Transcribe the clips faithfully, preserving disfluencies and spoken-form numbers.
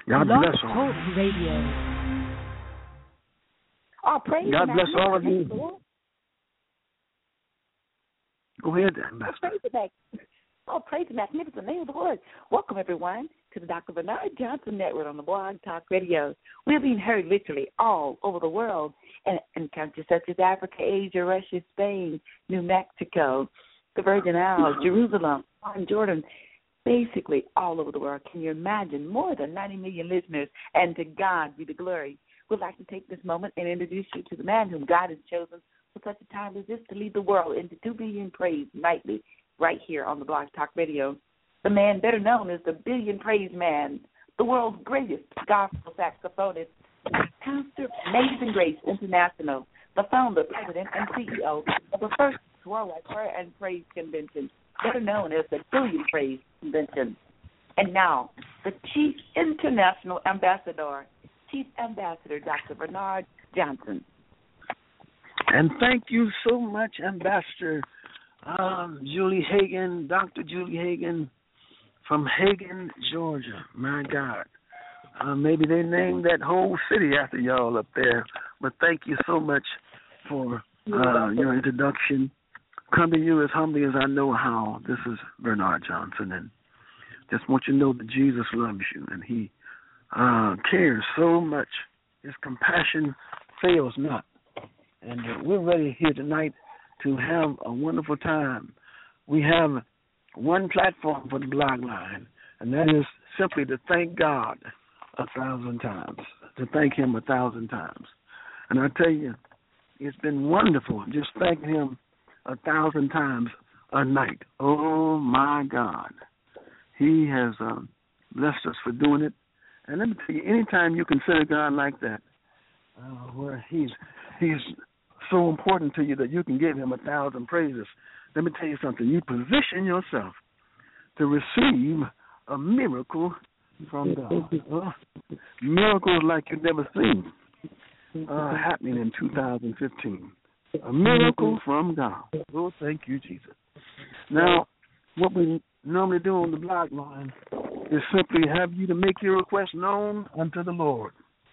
God Blog bless all. Talk Radio. Oh, praise God the bless all of magnificent you. Lord. Go ahead, Oh, Ambassador. praise the mag- oh, praise the magnificent name of the Lord. Welcome, everyone, to the Doctor Bernard Johnson Network on the Blog Talk Radio. We're being heard literally all over the world in, in countries such as Africa, Asia, Russia, Spain, New Mexico, the Virgin Islands, Jerusalem, and Jordan, basically all over the world. Can you imagine? More than ninety million listeners, and to God be the glory. We'd like to take this moment and introduce you to the man whom God has chosen for such a time as this to lead the world into two billion praise nightly right here on the Blog Talk Radio. The man better known as the Billion Praise Man, the world's greatest gospel saxophonist, Pastor Amazing Grace International, the founder, president, and C E O of the first Worldwide Prayer and Praise Convention, better known as the Billion Praise Convention. And now, the Chief International Ambassador, Chief Ambassador Doctor Bernard Johnson. And thank you so much, Ambassador um, Julie Hagan, Doctor Julie Hagan from Hagan, Georgia. My God. Uh, maybe they named that whole city after y'all up there. But thank you so much for uh, your introduction. Come to you as humbly as I know how. This is Bernard Johnson, and just want you to know that Jesus loves you, and he uh, cares so much. His compassion fails not. And uh, we're ready here tonight to have a wonderful time. We have one platform for the blog line, and that is simply to thank God a thousand times, to thank him a thousand times. And I tell you, it's been wonderful just thanking him a thousand times a night. Oh, my God. He has um, blessed us for doing it. And let me tell you, anytime you consider God like that, uh, where he's he's so important to you that you can give him a thousand praises, let me tell you something. You position yourself to receive a miracle from God. Uh, miracles like you've never seen uh, happening in two thousand fifteen. A miracle from God. Oh, thank you, Jesus. Now, what we normally do on the blog line is simply have you to make your request known unto the Lord.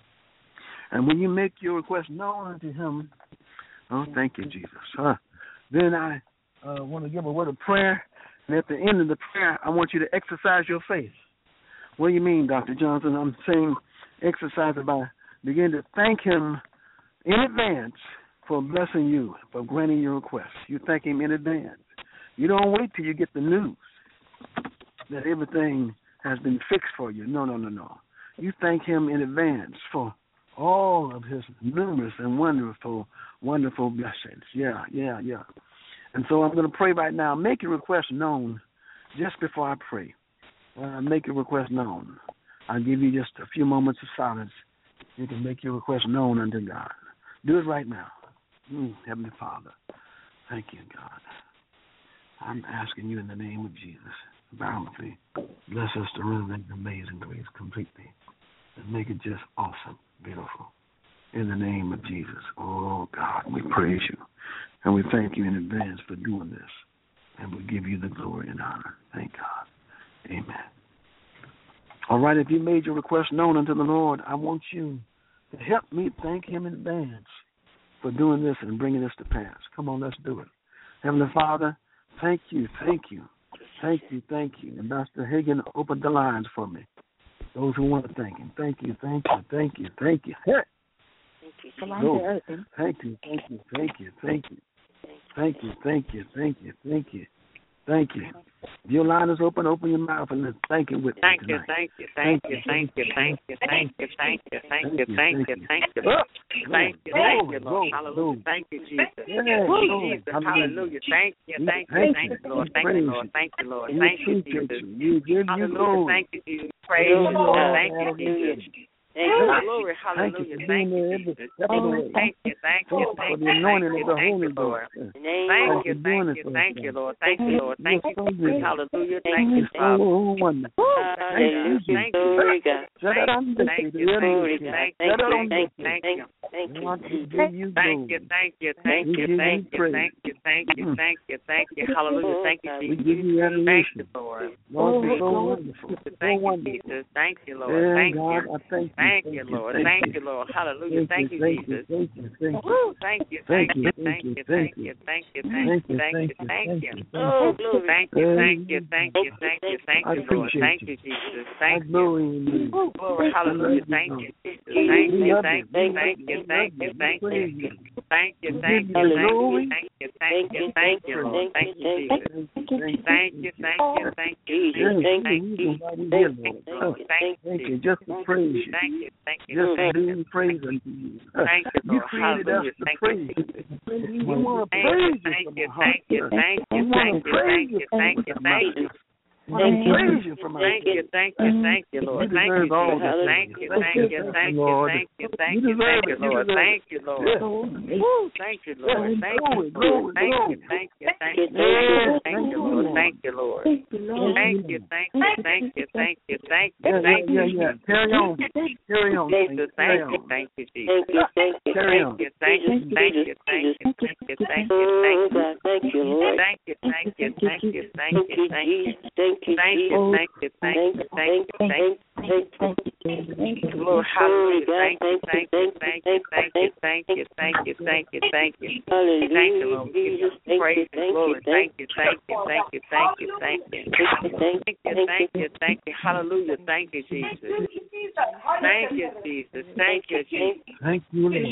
And when you make your request known unto him, oh, thank you, Jesus. Uh, then I uh, want to give a word of prayer. And at the end of the prayer, I want you to exercise your faith. What do you mean, Doctor Johnson? I'm saying exercise it by begin to thank him in advance for blessing you, for granting your request. You thank him in advance. You don't wait till you get the news that everything has been fixed for you. No, no, no, no. You thank him in advance for all of his numerous and wonderful, wonderful blessings. Yeah, yeah, yeah. And so I'm going to pray right now. Make your request known just before I pray. Uh, make your request known. I'll give you just a few moments of silence. You can make your request known unto God. Do it right now. Mm, Heavenly Father, thank you, God. I'm asking you in the name of Jesus, bountifully, bless us to run that amazing grace completely and make it just awesome, beautiful. In the name of Jesus. Oh, God, we praise you. And we thank you in advance for doing this. And we give you the glory and honor. Thank God. Amen. All right, if you made your request known unto the Lord, I want you to help me thank him in advance for doing this and bringing this to pass. Come on, let's do it. Heavenly Father, thank you, thank you, thank you, thank you. Ambassador Hagan opened the lines for me. Those who want to thank him, thank you, thank you, thank you, thank you. Hey. No, thank you, thank you, thank you, thank you, thank you, thank you, thank you, thank you, thank you. If your line is open, open your mouth and let's thank him with me Thank you, tonight. thank you, thank you, thank you, thank you, thank you, thank you, thank you, thank you, thank you, thank you, thank you, Lord, hallelujah, thank you, Jesus, Woo, Jesus, hallelujah, thank you, thank you, thank you, Lord, thank you, Lord, thank you, Lord, thank you, Jesus, hallelujah, thank you, Jesus, praise you, Lord, thank you, Jesus. Thank you, glory, hallelujah. Thank you, Jesus. Thank you, thank you, thank you, thank you, thank you, Lord. Thank you, thank you, thank you, Lord. Thank you, Lord. Thank you, hallelujah. Thank you, Father. Hallelujah. Thank you, God. Thank you, thank you, thank you, thank you, thank you. Thank you, thank you, thank you, thank you, thank you, thank you, thank you, thank you, thank you, hallelujah. Thank you, Jesus. Thank you, Lord. Lord, you're so wonderful. Thank you, Jesus. Thank you, Lord. Thank you. Thank you, Lord. Thank you, Lord. Hallelujah. Thank you, Jesus. Thank you, thank you, thank you, thank you, thank you, thank you, thank you, thank you, thank you. Oh, glory. Thank you, thank you, thank you, thank you, thank you, Lord. Thank you, Jesus. Thank you. Glory, hallelujah. Thank you, Jesus. Thank you, thank you, thank you, thank you, thank you. Thank you, thank you, thank you, thank you, thank you, thank you, Lord. Thank you, Jesus. Thank you, thank you, thank you, Jesus. Thank you, Lord. Thank you, just to praise you. Thank you, thank you, just thank to you. be praise unto you. Thank you, You Lord. created us Hallelujah. to Thank praise you, you. We want to praise you thank from you, our heart. thank you, thank you, thank you, thank you, thank you, thank you. Thank you, praise you from our Thank you, thank you, thank you, Lord. Thank you, Jesus. Thank you, thank you, thank you, thank you, thank you, thank you, Lord. Thank you, Lord. Woo, thank you, Lord. Thank you, Lord. Thank you, thank you, thank you, thank you, Lord. Thank you, Lord. Thank you, thank you, thank you, thank you, thank you, thank you. Yeah, yeah, carry on, carry on. Jesus, thank you, thank you, Jesus. Thank you, thank you, thank you, thank you, thank you, thank you, thank you, thank you, thank you, Lord. Thank you, thank you, thank you, thank you, thank you, thank you, thank you, thank you, thank you, thank you, thank you. Lord, hallelujah. Thank you, thank you, thank you, thank you, thank you, thank you, thank you, thank you. Thank you, Lord. Praise and glory. Thank you, thank you, thank you, thank you, thank you. Thank you, thank you, thank you. Hallelujah. Thank you, Jesus. Thank you, Jesus. Thank you, Jesus. Thank you, Lord.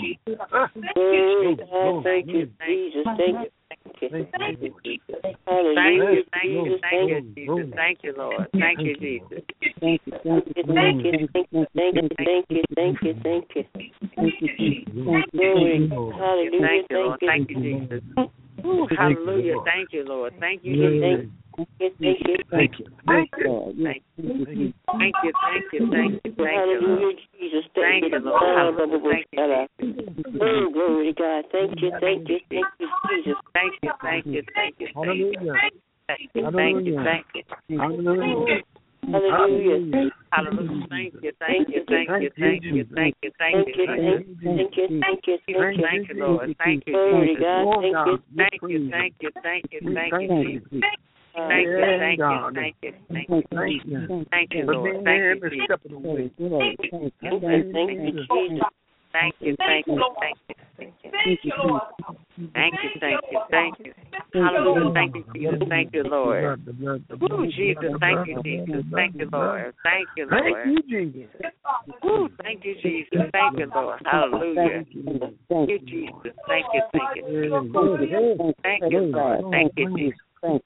Thank you, Jesus. Thank you. Thank you, thank you, Jesus. Thank you, thank you, thank you, Jesus. Thank you, Lord. Thank you, Jesus. Thank you, thank you, thank you, thank you, thank you, thank you, thank you, thank you. Thank you, Jesus. Hallelujah. Thank you, Lord. Thank you, Jesus. Hallelujah. Thank you, Lord. Thank you, Jesus. Thank you, Thank you. thank you, Thank you, thank you, thank you, thank you, thank you, Lord. Jesus. Thank you, Lord. Hallelujah. Thank you, Jesus. Oh, glory to God. Thank you, thank you, thank you, Jesus. Thank you, thank you, thank you, thank you. Hallelujah. Thank you, thank you, thank you. Hallelujah. Hallelujah. Hallelujah. Thank you, thank you, thank you, thank you, thank you, thank you, thank you. Thank you, thank you, thank you. Thank you, Lord. Thank you, Glory to Jesus. God. Thank you. Thank you, thank you, thank you, thank you, Jesus. Thank Thank you, thank you, thank you, thank you. Thank you. Thank you, For Lord. being Thank there you, every Jesus. step of the way. Thank you, thank you, Jesus. Thank you, thank you, thank you, thank you. Thank you, Lord. Thank you, thank you, thank you. Hallelujah. Thank you, Jesus. Thank you, Lord. Woo, Jesus. Thank you, Jesus. Thank you, Lord. Thank you, Thank Lord. you, Jesus. Woo, thank you, Jesus. Thank you, Lord. Hallelujah. Thank you, Jesus. Thank you, thank you. Thank you, Lord. Thank you, Jesus. Thank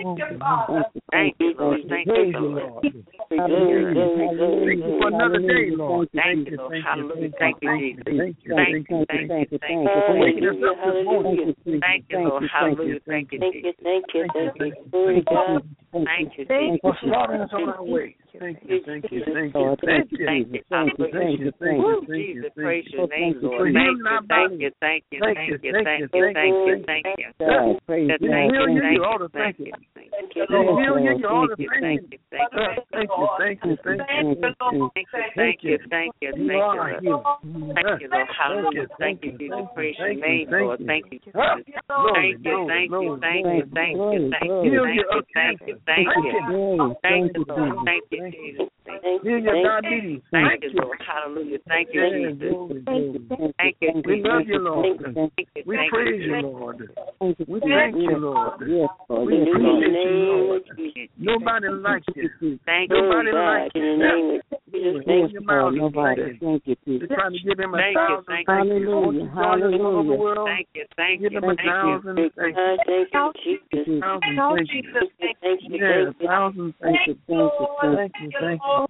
Thank you, Lord. Thank you, Lord. Thank you for another day, Lord. Thank you, Lord. Hallelujah. Thank you, Jesus. Thank you. Thank you, thank you, thank you. For waking us up this morning. Thank you, Lord. Hallelujah. Thank you, Thank you, Jesus. thank you, thank you. Glory to God. Thank you, Jesus. For starting us on our way. Thank you, thank you, thank you, thank you. Thank you, Thank you, thank you, thank you, Woo, thank you, Jesus, thank praise you. your name, For Lord. healing our Thank you, bodies. thank you, Thank thank you, you, thank thank you, you, thank thank you, you, thank you. God, praise We God. heal you, Thank you ought you, to thank thank you. you. Thank you, We Lord. heal you, you ought to Thank thank you, you. thank you, Thank you, thank you, thank you. thank you, thank you, thank you, You thank are you. healed. Thank you, Lord. Hallelujah. Thank you, Jesus. Praise your name, Lord. Thank you, Jesus. Thank you, thank you, thank you, thank you, thank you, thank you, thank you, thank you, thank you, Lord. Thank you, Jesus. Heal your diabetes. Thank you, Lord. Hallelujah. Thank you, Jesus. Thank you, We love you, Lord. Thank you, We thank praise you. you, Lord. We thank you, Lord. Yes, Lord. We Yes, Lord. appreciate you, Lord. Nobody likes you. Thank you. Nobody God, likes in you. the name of Jesus, Open thank your you, mouth Lord. and Nobody. thank you. Thank you, Jesus. You're trying to give him a Thank you, thousand thank thank you. you. Won't you join us all over the world? Thank you, thank you, Give him a thank you. thousand thank you. God, thank you, Jesus. Thousand thank you. Thank you, thank you, Yeah, a thank you. thousand thank you. Thank you, thank you, Thank you, thank you.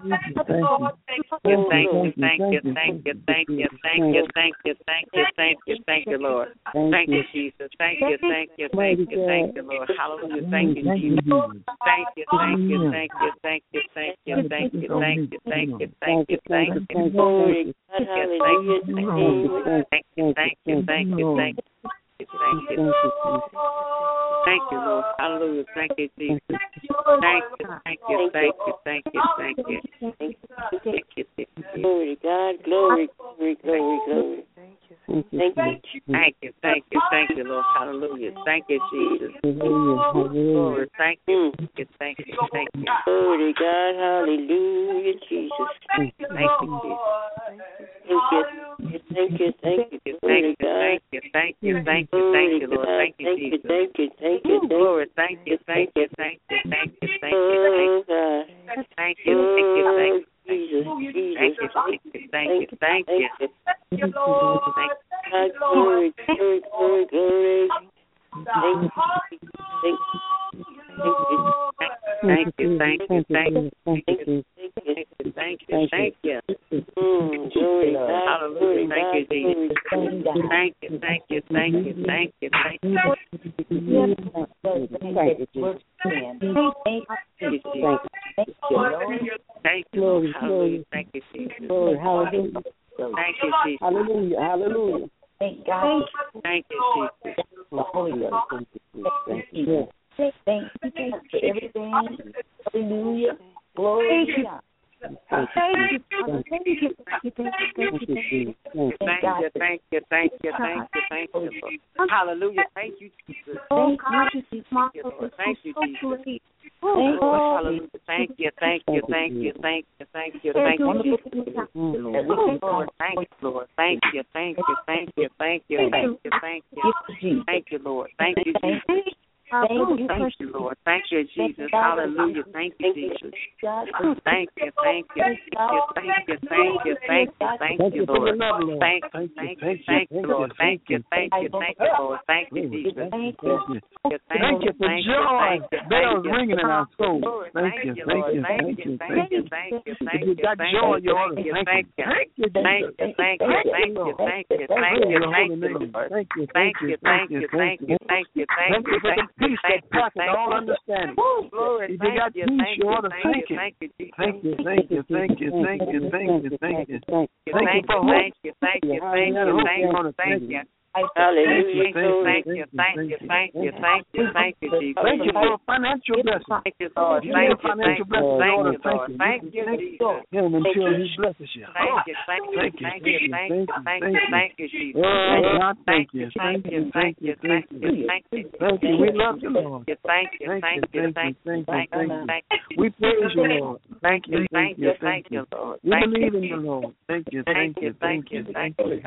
thank you, thank you, thank you, thank you, thank you, thank you, thank you, thank you, thank you, Lord. Thank you, Jesus. Thank you, thank you, thank you, thank you, Lord. Hallelujah. Thank you, Jesus. Thank you, thank you, thank you, thank you, thank you, thank you, thank you, thank you, thank you, thank you, thank you, Glory. thank you, thank you, thank you, thank you, thank you. Thank you. Thank you, Lord. Hallelujah. Thank you, Jesus. Thank you, thank you, thank you, thank you, thank you. Thank you, thank you. Glory, God. Glory, glory, glory, glory. Thank you. Thank you. Thank you, thank you, thank you, Lord. Hallelujah. Thank you, Jesus. Lord, thank you, thank you, thank you, thank you. Glory, God. Hallelujah, Jesus. Thank you, Jesus. Thank you. Thank you, thank you, thank you, thank you, thank you, thank you, thank you, Lord, thank you, Jesus. Thank you, thank you, Lord, thank you, thank you, thank you, thank you, thank you, thank you, thank you, thank you, thank you, Jesus, Jesus, thank you, thank you, thank you, thank you, Lord. Glory, glory, glory, glory. Thank you, thank you. Thank you, thank you, thank you, thank you, thank you, thank you. Hallelujah, thank you, Jesus. Thank you, thank you, thank you, thank you, thank you. Thank you, Lord. Hallelujah, thank you, Jesus. Hallelujah. Thank you, Jesus. Hallelujah. Hallelujah. Thank God. Thank you, Jesus. Hallelujah. Thank you. Thank you. Thank you for everything. Hallelujah. Glory to God. Thank you. Thank you. Thank you. Thank you. Thank you, thank you, thank you, thank you, thank you. Hallelujah. Thank you, Jesus. Thank you, Jesus. Thank you, Lord. Thank you, Jesus. Hallelujah. Thank you, thank you, thank you, thank you, thank you, thank you. Lord, thank you, Lord. Thank you, thank you, thank you, thank you, thank you, thank you. Thank you, Lord. Thank you, Jesus. Thank you, thank you, Lord. Thank you, Jesus. Hallelujah. Thank you, Jesus. Thank you, thank you, thank you, thank you, thank you, thank you, thank you, Lord. Thank you, thank you, thank you, Lord. Thank you, thank you, thank you, Lord. Thank you, Jesus. Thank you for joy. Bells ringing in our soul. Thank you, thank you, thank you, thank you, thank you, If thank you you, got thank joy, you, you ought to thank you, thank you. thank you, thank you, thank you, thank you, thank you, thank you, Lord. Thank you, Thank you, thank you, thank you, thank you, thank Thank you you, for the thank you, peace that thank you, passes all thank you. understanding. Glory, If you thank got you, peace, thank you you, ought to thank thank you, it. thank you, Jesus. Thank you, thank you, thank you, thank you, thank you, thank you, thank you. Thank you Thank for you, hope. thank you, thank you, thank you, thank you, thank you. Hallelujah. Thank you, thank you, thank you, thank you, thank you, Jesus. Thank you for a financial blessing. Thank you, Lord. Give me Thank a you, thank financial you, blessing, thank Lord. you, Lord. Thank you, Jesus. Him until he blesses you. Thank you, thank you, Thank you, thank you, thank you, thank you, thank you, Jesus. Oh, God, Thank thank you, you, thank thank you, you, thank you, thank you, thank you, thank you. We love you, Lord. thank you, thank you, thank you, thank you, thank you. We praise you, Lord. Thank you, Thank you, thank you, Lord. We believe in you, Lord. Thank you, thank you, thank you, thank you.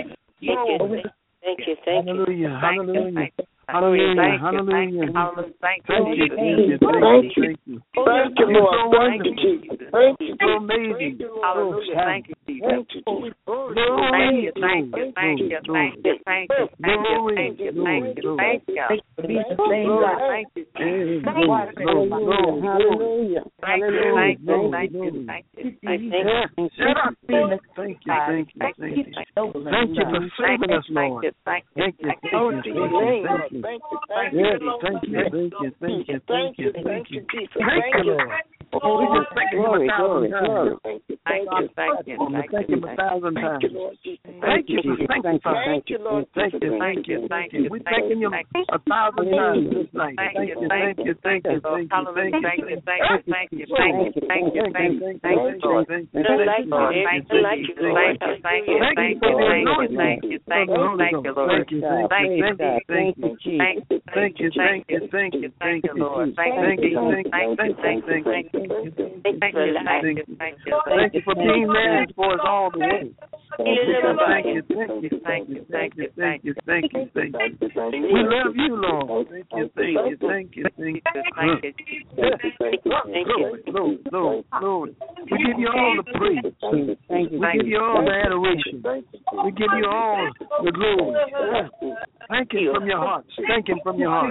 Thank you, thank you. Hallelujah, hallelujah. Hallelujah, Hallelujah, hallelujah. hallelujah. Thank Thank you, you, Jesus. thank you, thank you, thank you. Thank you, You're Lord. so Thank you, wonderful. Jesus. Thank you, So amazing. Hallelujah, thank you, Jesus. Thank you, Jesus. Thank you, thank you, thank you, thank you, thank you, thank you, thank you, thank you, thank you. Thank you, Jesus. Hallelujah. Thank you, thank you, thank you, thank you, thank you. Shut up. Thank you, thank you, thank you. Thank you for saving us, Lord. Thank you, Thank you, thank you, thank you, thank you. Thank you, thank you. Yes, thank you, thank you, thank you, thank you, thank you. Thank you, Lord. Oh, we just thank you a thousand times. Thank you, thank you, thank you, We thank you a thousand times. Thank you, Lord Jesus. Thank you, thank you, Thank you, Lord. thank you, thank you, thank you. We thanking you a thousand times this night. Thank you, thank you, thank you, thank you, thank you, thank you, thank you, thank you, thank you, thank you, thank you, thank you, Lord. thank you, Don't thank like you, you, thank don't you, like you, Thank you, thank you, thank you, thank you, thank you, thank you, thank you, Lord. Thank you, Thank you, thank you, thank you, thank you, thank you, thank you, thank you, Lord. Thank thank you, you, thank thank you, you, thank you, thank you, thank you, thank you. thank you, thank you, thank you, Thank you for being there for us all the way. Thank you, thank you, thank you, thank you, thank you, thank you, thank you, thank you. We love you, Lord. Thank you, thank you, thank you, thank you. thank you, Thank you, Lord, Lord, Lord. We give you all the praise. We give you all the adoration. We give you all the glory. Thank Him from your hearts. Thank Him from your hearts.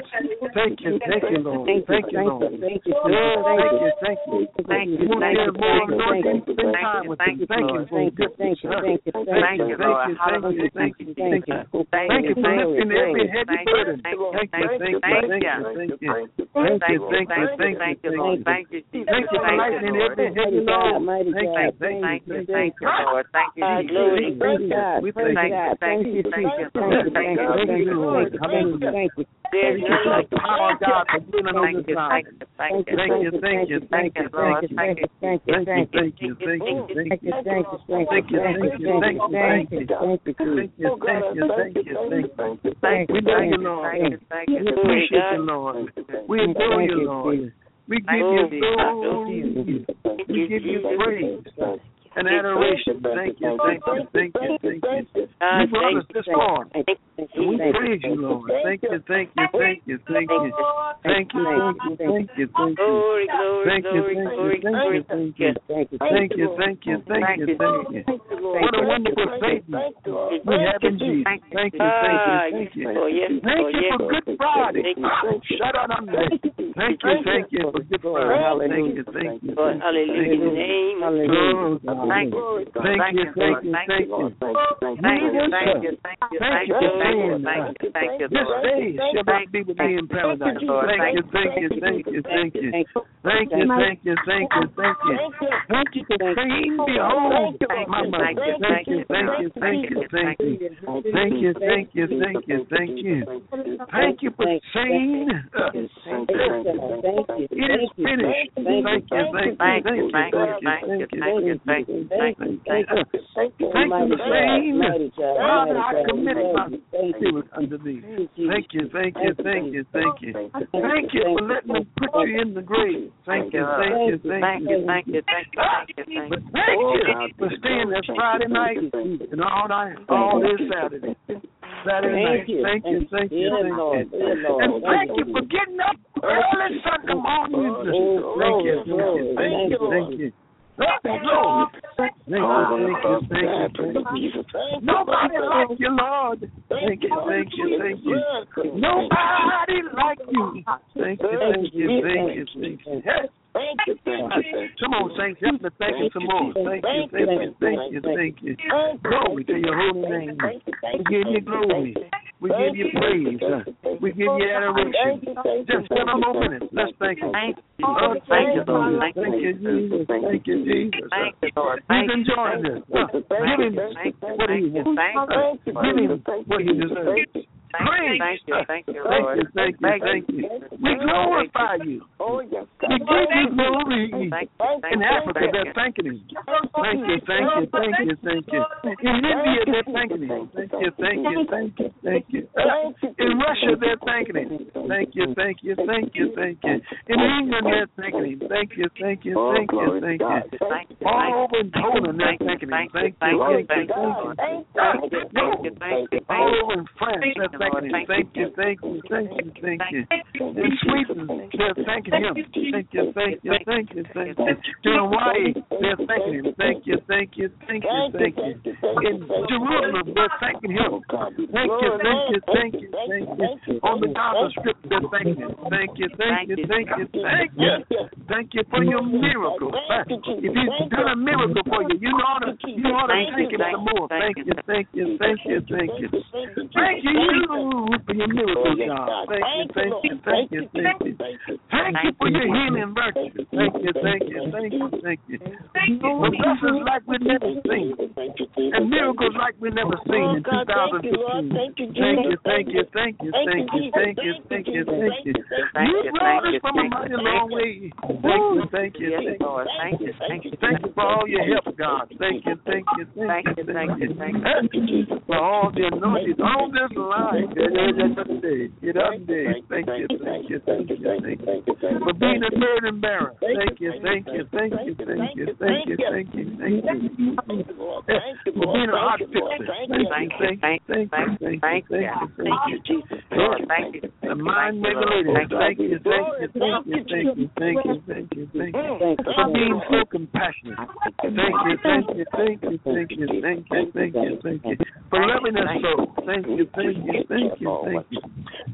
Thank you, thank you, Lord. Thank Thank you, Lord. Thank you, Yeah, thank you, thank thank you. Thank you, We want thank to you, hear more thank you, anointing. thank you, Spend thank time you, with thank you. you, Thank you Lord. for you, good. thank you, thank you, thank Thank Thank you, you, Lord. thank you, Hallelujah. thank Thank you, you, thank Jesus. you. Thank Thank you, you for thank you, lifting every thank heavy you, burden. thank you, Thank you, thank you, thank thank you, you. thank you, thank you. Thank Thank you, you, thank you, thank you, thank thank you, you, Lord. thank Thank you, you. Jesus. Thank you for Thank you, lightening Lord. every heavy Mighty God, load. mighty Thank God, you, thank thank Thank you, you, thank thank you. you, Lord. Thank you, God, Jesus. glory, Jesus, praise God, we praise thank you. God, Thank thank you, you, thank Jesus, you, thank Lord. you, Thank thank you, you, Thank thank you, you, Lord. thank you, thank you, Hallelujah. thank you. There's Thank you none for like the you. power of God for dealing on Thank this you, line. thank you, thank you. Thank you, thank you, thank Thank you, you, thank Lord. you. Thank you, Thank you, Thank you, thank you, thank you, thank you, thank thank you. you, thank you, thank Thank you, you, thank thank you, you, thank thank you, you, thank thank you, you. thank you, Thank you, thank you, thank you, thank you. Thank We you, love thank you, you, Lord. thank you, thank you. We appreciate you, Lord. We adore you, Lord. We give you glory. We give you praise and adoration. Thank you, thank you, thank you, thank you. You brought us this far, and we praise you, Lord. Thank you, thank you, thank you, thank you. Thank you, thank you, thank you, thank you. Glory, glory, Thank you, glory, thank you, glory, thank glory. you, thank you. thank you, Thank you, thank you, thank you, thank you. What a wonderful Savior we have in Jesus. Thank you, thank you, thank you. Oh, yes, Thank oh, you yes. for Good Friday. Thank you. Shut up on that. Thank you, thank you for Good Friday. Thank you, thank you. Lord, hallelujah. In the name of Oh, God. Thank you. Thank you, thank you, thank you. Thank you, thank you, thank you, Thank thank you you, for thank you, saying thank you, thank you, this Lord. day shall not be with me in paradise. Thank you, thank you, thank you, thank you. Thank you, thank you, thank you, thank you. Thank you for saying, behold, my mother. Thank you, thank you, thank you, thank you. Thank you, thank you, thank you, thank you. Thank you for saying, it is finished. Thank you, thank you, thank you, thank you, thank you, thank you, thank you, thank you, thank you. Thank you for saying, Father, I commit my spirit unto thee. Thank you, thank you, thank you, thank you. Thank you for letting them put you in the grave. Thank you, thank you, thank you, thank you, thank you, thank you, But thank you for staying there Friday night and all night, all this Saturday. Saturday night. Thank you, thank you, thank you. And thank you for getting up early Sunday morning. Thank you, thank you, thank you. Thank you, Lord. Thank you, thank you, thank you, thank you. Nobody like you, Lord. Thank you, thank you, thank you. Nobody like you. Thank you, thank you, thank you, thank you. Thank you, thank you. Come on, saints, help me thank you some more. Thank you, thank you, thank you, thank you. Glory to your holy name. We give you glory. We give you praise. We give you adoration. Just seven more minutes. Let's thank you. Oh, thank you, Lord. Thank you, Jesus. Thank you, Jesus. Thank you, Lord. He's enjoying this. Give him what he wants. Give him what he deserves. Praise. Thank you, thank you, Thank Lord. you, thank you, thank you. We glorify you. We give you glory. In Africa, they're thanking him. Thank you, thank you, thank you, thank you. In India, they're thanking him. Thank you, thank you, thank you, thank you. In Russia, they're thanking him. Thank you, thank you, thank you, thank you. In England, they're thanking him. Thank you, thank you, thank you, thank you. All over in Poland, they're thanking him. Thank you, thank you, thank you. All over in France, they're thanking him. Thank you, thank you, thank you, thank you. In Sweden, they're thanking him. Thank you, thank you, thank you, thank you. In Hawaii, they're thanking him. Thank you, thank you, thank you, thank you. In Jerusalem, they're thanking him. Thank you, thank you, thank you, thank you. On the Gaza Strip, they're thanking him. Thank you, thank you, thank you, thank you. Thank you for your miracle. If he's done a miracle for you, you ought to, you ought to thank him some more. Thank you, thank you, thank you, thank you. Thank you for your miracle, God. Thank you, thank you, thank you, thank you. Thank you for your healing virtue. Thank you, thank you, thank you, thank you. For blessings like we've never seen, and miracles like we've never seen in two thousand fifteen. Thank you, thank you, thank you, thank you, thank you, thank you, thank you. You brought us from a mighty long way. Thank you, thank you, thank you. Thank you, thank you. Thank you for all your help, God. Thank you, thank you, thank you, thank you, thank you. For all the anointing on this line. Get up there. Thank you, thank you, thank you, thank you. For being a burden bearer. Thank you, thank you, thank you, thank you, thank you, thank you, thank you. For being a hot fixer. Thank you, thank you, thank you, thank you, thank you, Jesus. Thank you. The mind regulator. Thank you, thank you, thank you, thank you, thank you, thank you, thank you. For being so compassionate. Thank you, thank you, thank you, thank you, thank you, thank you, thank you. For loving us so. Thank you, thank you, thank you, thank you.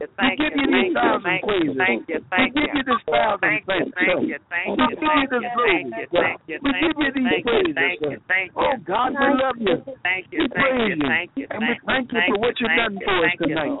We give you these thousand praises. We give you this thousand thanks. We give you this glory. We give you these praises. Oh, God, we love you. We praise you. And we thank you for what you've done for us tonight.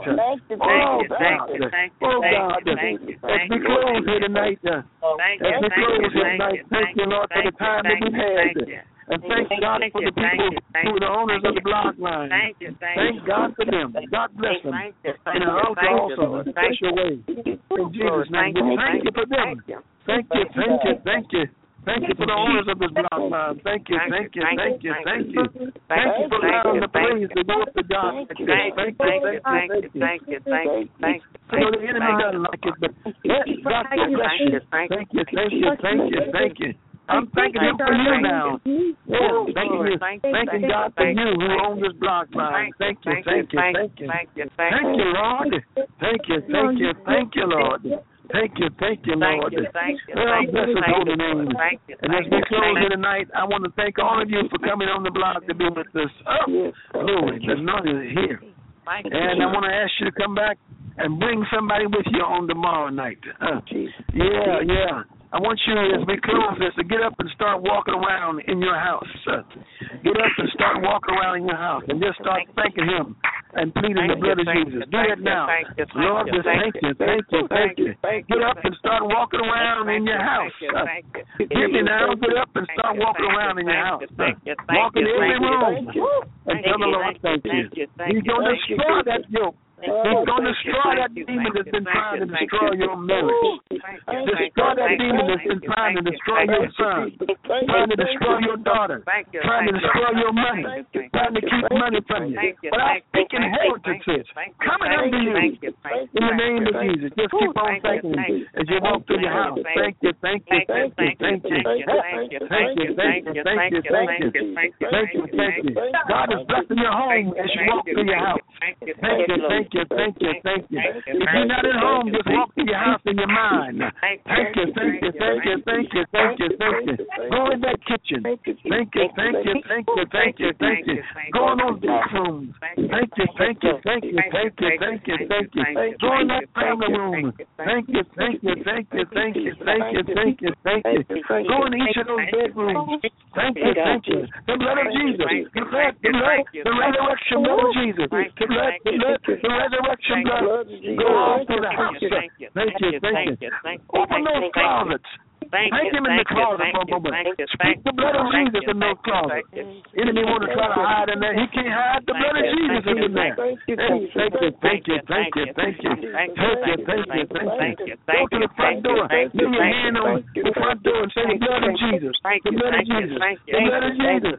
Oh, God. Oh, God. As we close here tonight, as we close here tonight, thank you, Lord, for the time that we've had. And thank God for the people who are the owners of the block line. Thank God for them. God bless them. And also in a special way. In Jesus' name, we thank you for them. Thank you, thank you, thank you. Thank you for the owners of this block line. Thank you, thank you, thank you, thank you. Thank you for allowing the praise to go up to God. Thank you, thank you, thank you, thank you, thank you, thank you. I know the enemy doesn't like it, but God bless you. Thank you, thank you, thank you, thank you. I'm thanking him for you now. Yeah, thanking you, thanking God for you who own this block line. Thank you, thank you, thank you. Thank you, Lord. Thank you, thank you, thank you, Lord. Thank you, thank you, Lord. Oh, bless his holy name. And as we close here tonight, I want to thank all of you for coming on the block to be with us. Oh, glory, the anointing is here. And I want to ask you to come back and bring somebody with you on tomorrow night. Uh, yeah, yeah. I want you, as we close this, to get up and start walking around in your house. Uh, get up and start walking around in your house and just start thanking him and pleading the blood of Jesus. Do it now. Lord, just thank you, thank you, thank you. Get up and start walking around in your house. Uh, get me now. Get up and start walking around in your house. Uh, walk in every room and tell the Lord thank you. He's going to destroy that yoke. He's going to destroy that demon that's been trying to destroy your marriage. Destroy that demon that's been trying to destroy your son, trying to destroy your daughter, trying to destroy your money, trying to keep money from you. But I speak inheritances coming unto you in the name of Jesus. Just keep on thanking him as you walk through your house. Thank you, thank you, thank you, thank you, thank you, thank you, thank you, thank you, thank you, thank you, thank you. God is blessing your home as you walk through your house. Thank you, thank you, thank you, thank you, thank you. If you're not at home, just walk to your house in your mind. Thank you, thank you, thank you, thank you, thank you, thank you. Go in that kitchen. Thank you, thank you, thank you, thank you, thank you, thank you. Go in those bathrooms. Thank you, thank you, thank you, thank you, thank you, thank you. Go in that family room. Thank you, thank you, thank you, thank you, thank you, thank you, thank you. Go in each of those bedrooms. Thank you, thank you. The blood of Jesus. The blood, the blood, the resurrection blood of Jesus. The blood, the blood, the resurrection blood. Go on to the house. Thank you, thank you. Open those closets. Thank him in the closet for a moment. Speak the blood of Jesus in those closets. Enemy want to try to hide in there. He can't hide. The blood of Jesus is in there. Thank you, thank you, thank you, thank you. Thank you, thank you, thank you. Go to the front door. Lay your hand on the front door and say the blood of Jesus. The blood of Jesus. The blood of Jesus.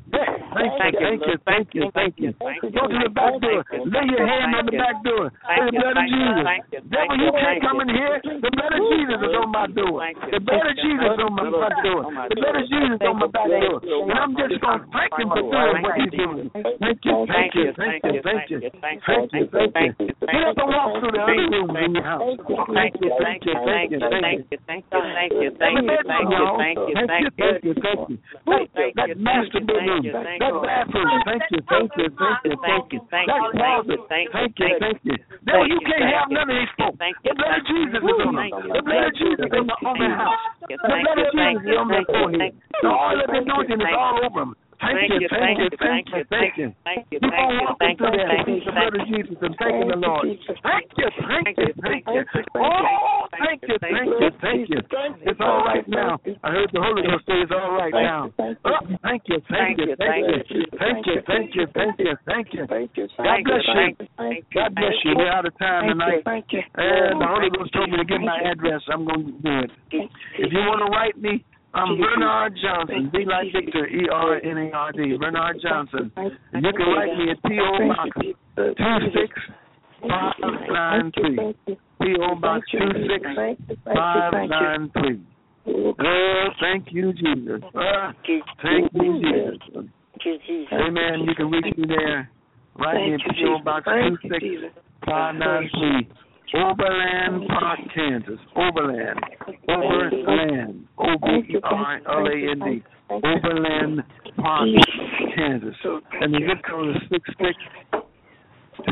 Thank you, thank you, thank you, thank you. Go to the back door. Lay your hand on the back door. Say the blood of Jesus. Devil, you can't come in here. The blood of Jesus is on my door. The blood of Jesus is on my front door. The blood of Jesus is on my back door. And I'm just going to thank him for doing what he's doing. Thank you, thank you, thank you, thank you. Thank you, thank you. Get up and walk through the other rooms in your house. Thank you, thank you, thank you, thank you. Thank you, thank you, thank you, thank you, thank you, thank you, thank you, thank you. That master bedroom. That bathroom, thank you, thank you, thank you, thank you. That closet, thank you, thank you. Devil, you can't have none of these folks. The blood of Jesus is on them. The blood of Jesus is on their house. The blood of Jesus is on their forehead. The oil of the anointing is all over them. Thank you, thank you, thank you, thank you. Thank you, Keep thank on you, walking thank through you, there. thank you, The blood of Jesus and thanking the Lord. Thank you, thank you, thank you. Oh, thank you, thank you, thank you. It's all right now. I heard the Holy Ghost say it's all right now. Oh, thank you, thank you, thank you, thank you, thank you, thank you, thank you. God bless you. God bless you. We're out of time tonight. And the Holy Ghost told me to give my address. I'm going to do it. If you want to write me, I'm Bernard Johnson, B like Victor, E R N A R D, Bernard Johnson. And you can write me at P O Box two six five nine three. P O Box two six five nine three. Oh, thank you, Jesus. Uh, thank you, Jesus. Amen. You can reach me there. Write me at P O Box two six five nine three. Overland Park, Kansas. Overland. Overland. O B E R L A N D. Overland Park, Kansas. And the zip code is six six two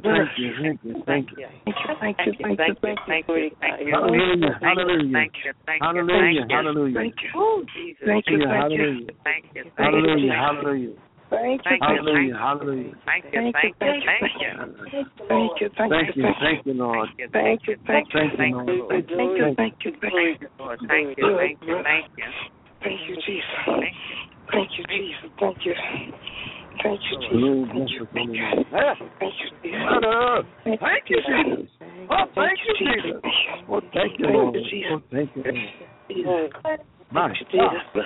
thank you, thank you, thank you. Thank you, thank you, thank you, thank you, thank you. Hallelujah, hallelujah. Thank you, thank you, Hallelujah, thank you. hallelujah. Thank you. Jesus. Thank you, thank you. Hallelujah, Thank you, thank you. hallelujah, hallelujah. Thank you, Hallelujah, hallelujah. Thank you, thank you, thank you. thank you, thank Thank you, thank you, Lord. Thank you, thank you, Thank you, Lord. thank you, thank you, thank you. Lord, thank you, thank you, thank you. Thank you, Jesus. Thank Thank you, Jesus. Thank you. Thank you, Lord, Jesus. bless Thank you, your thank holy you. name. Thank you, Jesus. Mother, Thank thank you, Jesus. Oh, thank you, Jesus. Oh, thank you, Lord. Oh, thank you, Lord. My God.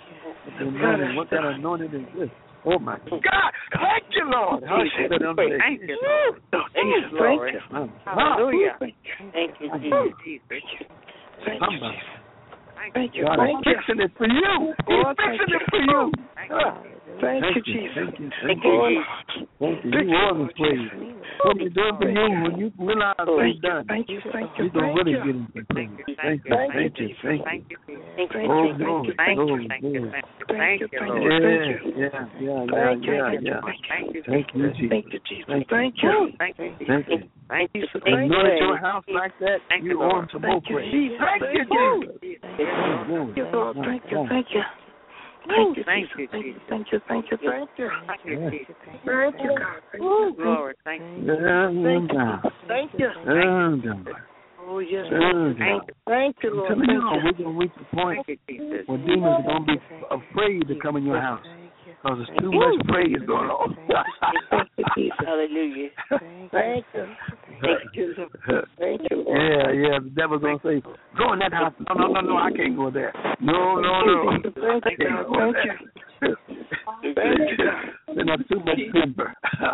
What that anointing is this? Oh, my God. Thank you, Lord. Thank you, Lord. Thank you, Lord. Hallelujah. Thank you, Jesus. Somebody. Thank you. God is fixing it for you. He's fixing it for you. Thank you, Jesus. Thank you. Thank you. Thank you. You always praise. What you're doing for you, when you realize what he's done, Thank you, thank you, you're going to thank really you. get into things. Thank you. Thank you. Thank you. Thank you. Oh, glory. Thank you, Glory. thank you, Glory. thank you, Thank Lord. you. Yeah, yeah, yeah, yeah, yeah, yeah. Thank you, Thank you, Jesus. Thank you, Jesus. Thank you. Thank you. thank you, Thank you. thank you, You know at your house like that, Thank you, you Lord. on some more Thank you, praise. Jesus. Thank you, Jesus. Thank you, Lord. Thank you, Oh, thank you. Thank you, Thank Jesus. you, Thank you, thank you, thank you, thank you. Thank you, Jesus. Thank you, God. Thank you. Lord, thank you. yeah, yeah. Thank you. Yeah, yeah. Oh, yes. Yeah, yeah. Thank you, I'm Lord. telling you, Thank we're going to reach the point Thank you, Jesus. where demons are going to be afraid to come in your house because there's too much praise going on. you. Hallelujah. Thank you. Thank you. Thank you, Lord. Yeah, yeah. The devil's going to say, go in that house. No, no, no, no. I can't go there. No, no, no. I Thank you. can't go Thank there. you. Thank you. There's not too much timber.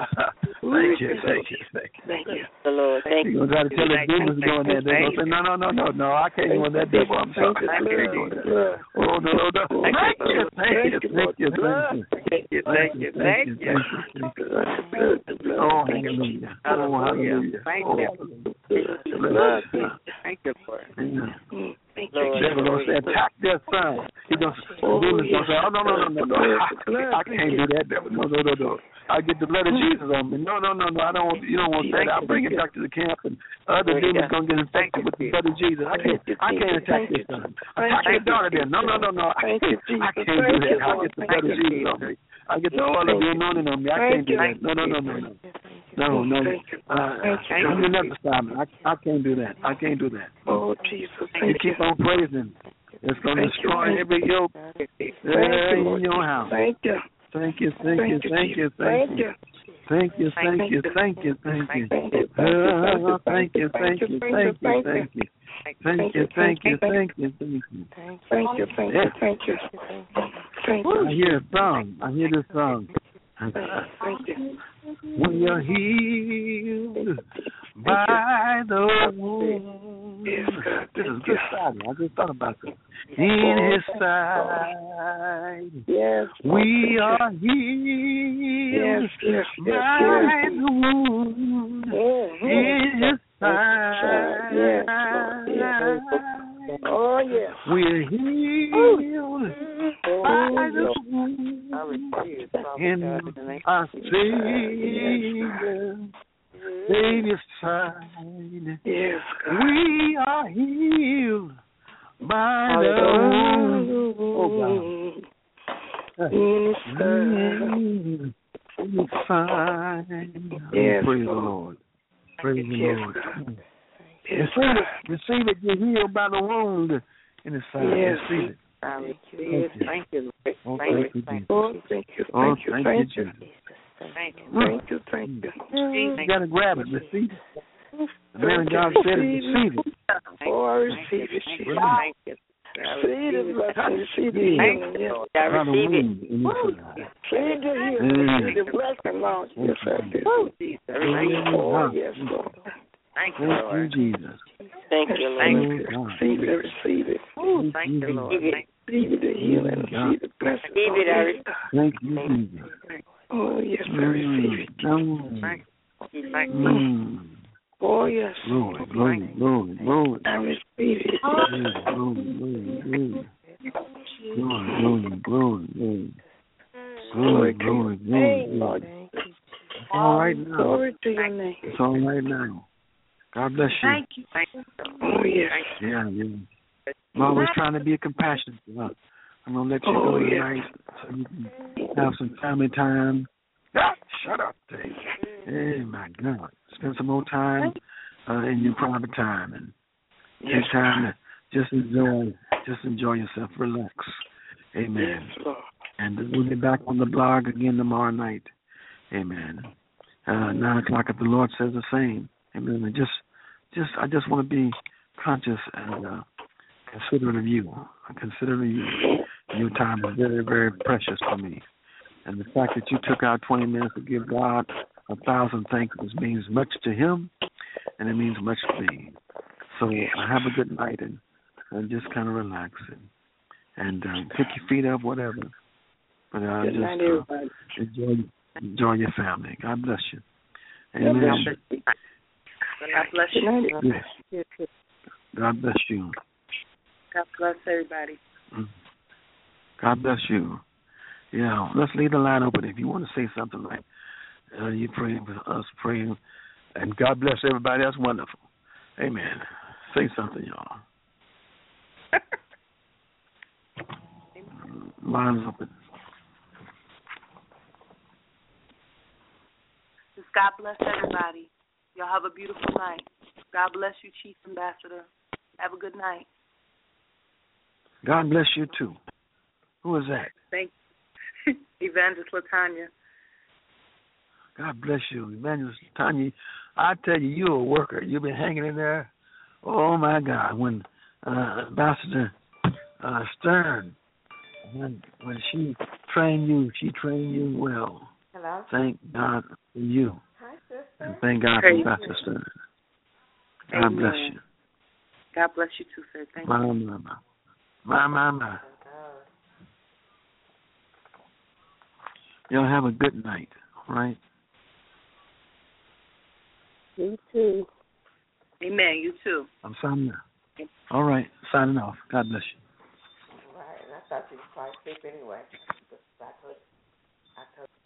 Thank you, thank you, thank you. Thank you. The Lord, thank You're you. going to try to tell the demons to go in there. They're going to say, no, no, no, no, no. I can't go in that devil. I'm sorry. I can't go there. Oh, no, no, no. Thank you, thank you, thank you, thank you. Thank you, thank you, thank you. Thank you. Oh, hallelujah. Oh, hallelujah. Thank Oh, you. hallelujah. Thank you, Lord. Amen. Thank The you. devil gonna say, attack their son. He gonna, the demon's gonna say, oh no no no no no, I, I can't do that, devil. No no no no. I get the blood of Jesus on me. No no no no. I don't want. You don't want that. I'll bring it back to the camp, and other demons gonna get infected with the blood of Jesus. I can't. I can't attack this son. Attack your daughter then. No no no no. I can't do that. I get the blood of Jesus on me. I get the oil of the anointing on me. I can't do that. No no no no no. No no. Uh, you never stop me. I I can't do that. I can't do that. Oh, Jesus. You keep on praising. It's going to destroy every yoke there in your house. Thank you. Thank you, thank you, thank you, thank you. Thank you, thank you, thank you, thank you. Uh, Thank you, thank you, thank you, thank you. Thank you, thank you, thank you, thank you. Thank you, thank you, thank you. Thank you. I hear a song. I hear this song. Thank you. When you're healed by the wounds Yes, God. This is good Friday. I just thought about this. In His side, yes, we are healed. Yes, yes, yes, by yes. the wound. Mm-hmm. In His side, Yes, Lord. Yes. Oh, yes. we're healed Oh, by the yes. wound. I receive, Father In God, in the name our of Jesus. Savior, Savior's side, Yes, God. we are healed by the wound. Oh God. In His side. In His side. Yes, Praise the Lord. Lord. Praise the Yes, Lord. God. Yes, Receive it. Receive it. You're healed by the wound in His side. Yes. Receive it. I receive it. Thank you, Lord. Oh, Thank you, thank thank you. Oh, thank you, Oh, thank you, thank thank you, you. Jesus. thank you. Thank you, thank you. You got to grab it. Receive it. The man of God said it. Receive it. Oh, I receive it, Thank Jesus. you, thank you. I Receive receive the it. blessing, receive the Thank healing, you, yes. Lord. I By the receive it. wound in His side. Receive the healing, receive the blessing, Lord. Yes, I do. Jesus. Thank you. Oh, yes, Lord. Thank you, Thank you, Lord. Jesus. Thank you, Thank Lord. you. Receive it, receive it. Thank you, Lord. Thank Receive the healing, receive the blessing. Receive it, I receive Thank you, Jesus. Oh, yes, I receive it. Mm. you. Thank you. Mm. Oh, yes. Glory, glory, glory, glory. I receive it. Glory, glory, glory, glory. Glory, glory, glory, glory. Glory, glory, glory, Lord. glory. It's all right now. Glory to your name. It's all right now. God bless you. Thank you. Thank you. Oh, yes. Yeah, yeah. I'm always trying to be a compassionate. Uh, I'm going to let you Oh, go yes. tonight so you can have some family time. Ah, shut up, Dave. Hey, my God. Spend some more time uh, in your private time and Yes, take time to just enjoy, just enjoy yourself, relax. Amen. Yes, Lord. And we'll be back on the blog again tomorrow night. Amen. Uh, nine o'clock if the Lord says the same. Amen. And just, just, I just want to be conscious and uh, considerate of you. Considerate of you. Your time is very, very precious for me. And the fact that you took out twenty minutes to give God a thousand thanks means much to Him, and it means much to me. So have a good night and, and just kind of relax and, and uh, pick your feet up, whatever. But uh, Good just night, uh, everybody. enjoy, enjoy your family. God bless you. God Amen. bless you. God bless Good night. you. Yes. God bless you. God bless everybody. God bless you. Yeah, let's leave the line open. If you want to say something like uh, you're praying for us, praying, and God bless everybody, that's wonderful. Amen. Say something, y'all. Line's open. God bless everybody. Y'all have a beautiful night. God bless you, Chief Ambassador. Have a good night. God bless you, too. Who is that? Thank you. Evangelist Latanya. God bless you, Evangelist Tanya. I tell you, you're a worker. You've been hanging in there. Oh, my God. When uh, Ambassador uh, Stern, when, when she trained you, she trained you well. Hello. Thank God for you. Hi, sister. And thank God for Ambassador Stern. God Amen. bless you. God bless you too, sir. Thank My, you. my, my. My, my, my. Y'all have a good night, all right? You too. Amen. You too. I'm signing off. All right, signing off. God bless you. Right, and I thought you was probably asleep anyway. I told, I told